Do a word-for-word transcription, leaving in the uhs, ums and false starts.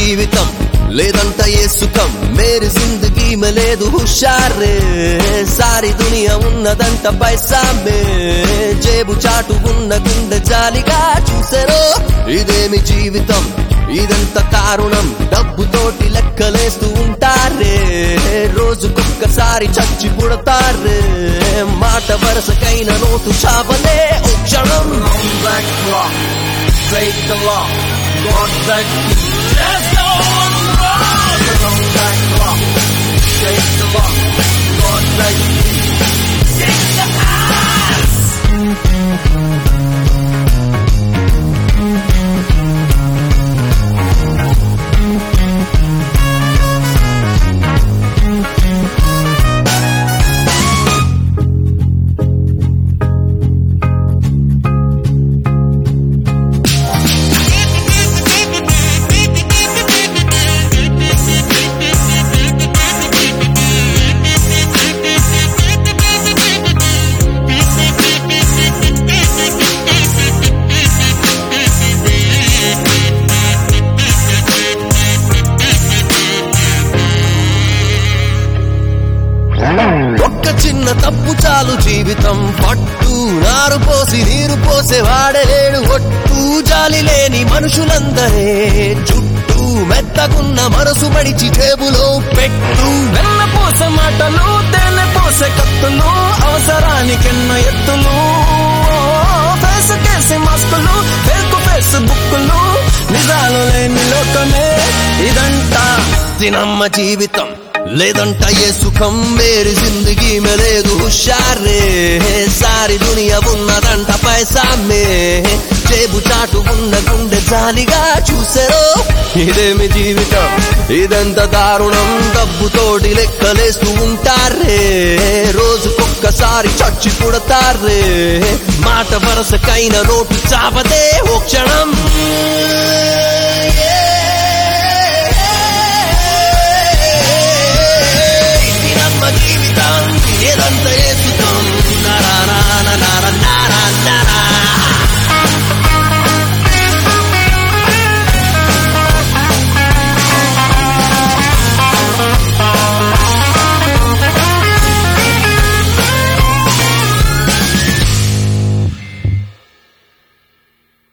జీవితం లేదంట ఏ సుఖం మేరీ జిందగీ మే లేదు హుషారే సారీ దునియా ఉన్నదంట పైసా మే జేబు చాటు ఉన్న గుండె జాలిగా చూసారో ఇదేమి జీవితం ఇదంత కారుణం డబ్బుతోటి లెక్కలేస్తూ ఉంటారే రోజుకొక్కసారి చచ్చి పుడతారే మాట వరసకైన నోటు చావలే ఓ క్షణం Break the law, God back you. There's no one wrong. Run back clock, break the law, God back you. Sing the ass. ఒక్క చిన్న తప్పు చాలు జీవితం పట్టు నారు పోసి నీరు పోసే వాడలేడు ఒట్టు జాలి లేని మనుషులందరే చుట్టూ మెత్తగున్న మనసు మడిచి జేబులో పెట్టు వెన్న పోసే మాటలు తేనె పోసే కత్తులు అవసరానికెన్న ఎత్తులు ఫేస్ కేసి మాస్కులు ఫేక్ ఫేస్బుక్లు నిజాలు లేని లోకమే ఇదంతా తినమ్మ జీవితం లేదంట ఏ సుఖం మేరీ జిందగీ మే లేదు హుషారే సారీ దునియా ఉన్నదంట పైసా మే జేబు చాటు ఉన్న గుండె జాలిగా చూసారో ఇదేమి జీవితం ఇదంత దారుణం డబ్బుతోటి లెక్కలేస్తూ ఉంటారే రోజుకొక్కసారి చచ్చి పుడతారే మాట వరసకైన నోటు చాపదే ఓ క్షణం